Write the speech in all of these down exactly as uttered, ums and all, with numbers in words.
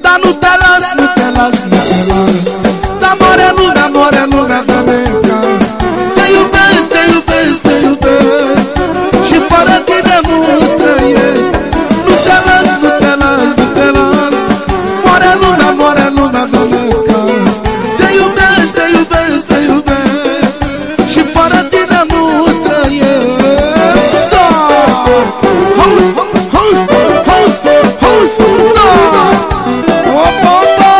Dar nu te las, nu te las, nu te las. Dar moare lumea, moare lumea de necaz. Te iubesc, te iubesc, te iubesc și fără tine nu trăiesc. Nu te las, nu te las, nu te las. Moare lumea, moare lumea de necaz. Te iubesc, te iubesc, te iubesc și fără tine nu trăiesc. Da! House, house, house, house, da! Opa, opa!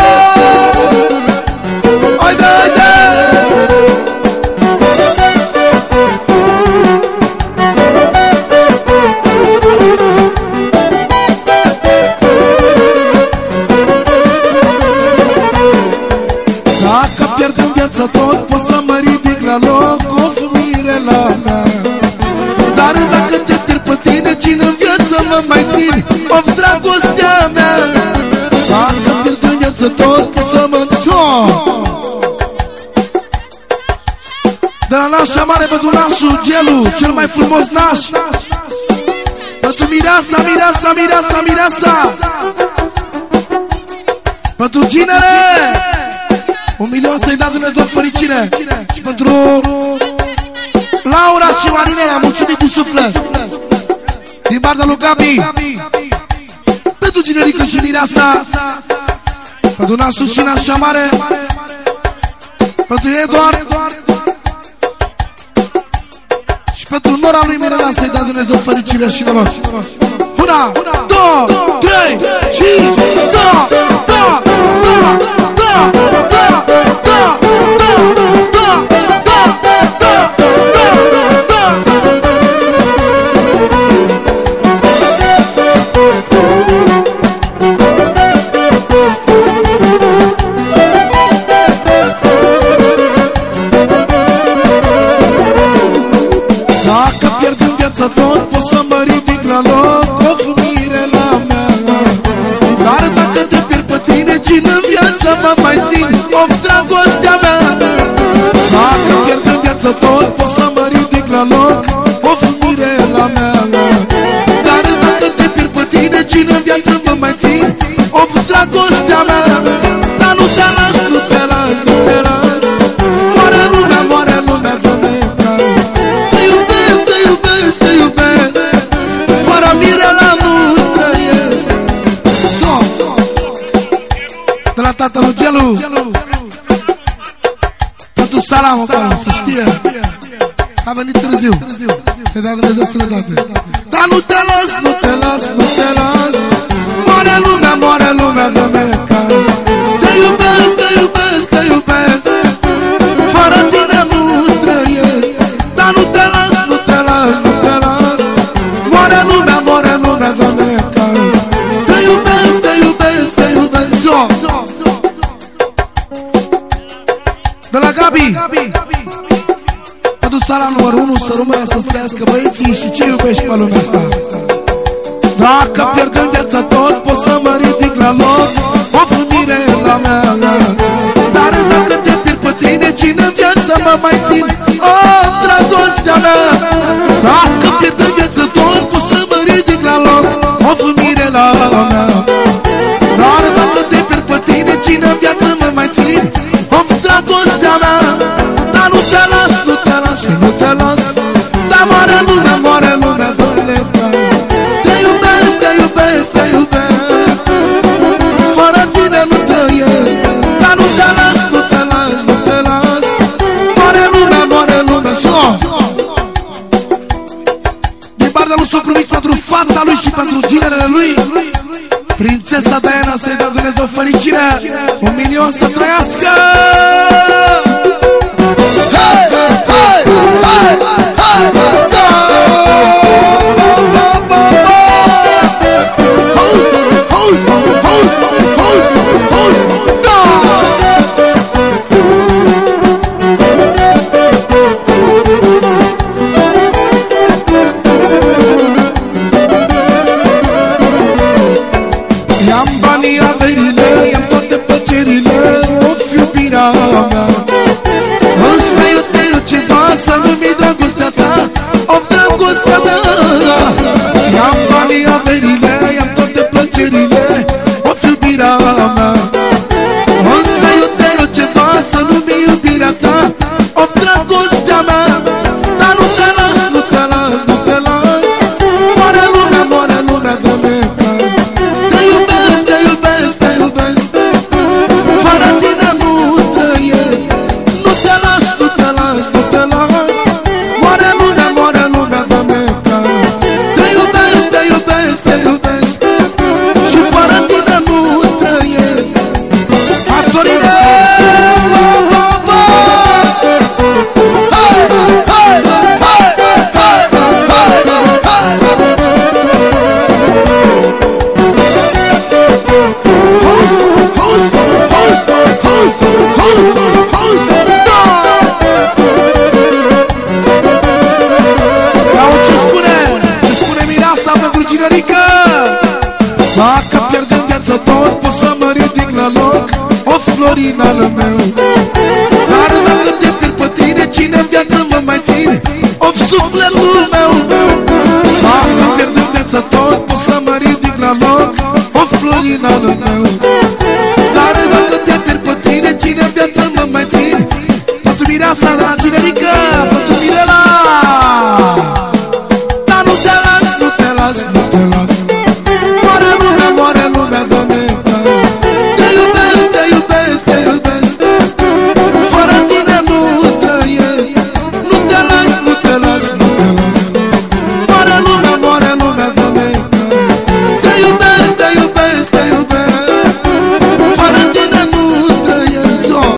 Haide, haide! Dacă pierd în viață tot, pot să mă ridic la loc, of Mirela mea. Dar dacă te pierd pe tine, cine în viață mă mai ține, of dragostea mea. Dacă pierd în viață tot, pot să mă înțoc. De la nașa mare pentru nașul Gelu, cel mai frumos naș. Pentru mireasa, mireasa, mireasa, mireasa. Pentru ginere un milion să-i dea Dumnezeu fericire. Și pentru Laura și Marinela, mulțumim cu suflet. Din partea lui Gabi. Pentru ginerică și mireasa. Pentru nașul și nașa mare. Pentru Eduard. Și pentru nora lui Mirela să-i dea Dumnezeu fericire și noroc. Una, două, trei, cinci, da, da, da, da, da, da, dacă pierd în viață tot, pot să mă ridic la loc, of Mirela mea. Dar dacă te pierd pe tine, cine în viață mă mai țin, of dragostea mea. Dacă pierd în viață tot, pot să mă ridic la loc, of Mirela mea. Dar dacă te pierd pe tine, cine în viață mă mai țin, of dragostea mea. Dar nu te las, nu te las, nu te las. Moare lumea, moare lumea de necaz. Te iubesc, te iubesc, te iubesc. Fără Mirela nu trăiesc. De la tatăl Gelu, pentru salam acolo, să știe. A venit târziu, să-i dea Dumnezeu sănătate. Dar nu te las, nu te las, nu te las. Moare lumea, moare lumea de necaz. Te iubesc, te iubesc, te iubesc. Fără tine nu trăiesc. Dar nu te las, nu te las, nu te las. Moare lumea, moare lumea de necaz. Te iubesc, te iubesc, te iubesc. Zo! De la Gabi, pentru sala numărul unu, să rămână să străiască băieții și ce iubești pe lumea asta. Dacă pierd în viață tot, pot să mă ridic la loc, of Mirela mea. Dar dacă te pierd pe tine, cine în viață mă mai țin, oh, dragostea mea. Dacă pierd în viață tot, pot să mă ridic la loc, of Mirela mea. Dar dacă te pierd pe tine, cine în viață mă mai țin, of dragostea mea. Dar nu te las, nu te las, nu te las. Dar moare lumea, moare lumea de necaz. Te iubesc, te iubesc, te iubesc. Fără tine nu trăiesc. Dar nu te las, nu te las, nu te las. Moare lumea, moare lumea. Din partea lui socru mic pentru fata lui și pentru ginerele lui, Prințesa Diana, să-i dea Dumnezeu fericire. Un milion să trăiască. Hai, hai, hai, hai, da! House, house, house, house, house, da! I-am banii, averile, i-am toate plăcerile, of iubirea mea. Însă eu te iau ceva, să nu-mi dragostea ta, of dragostea mea. I-am banii, averile, i-am toate plăcerile, of iubirea mea. viață tot pot să mă ridic la loc, o Florin al meu. Dar dacă te pierd pe tine, cine în viață mă mai ține? Of, sufletul meu.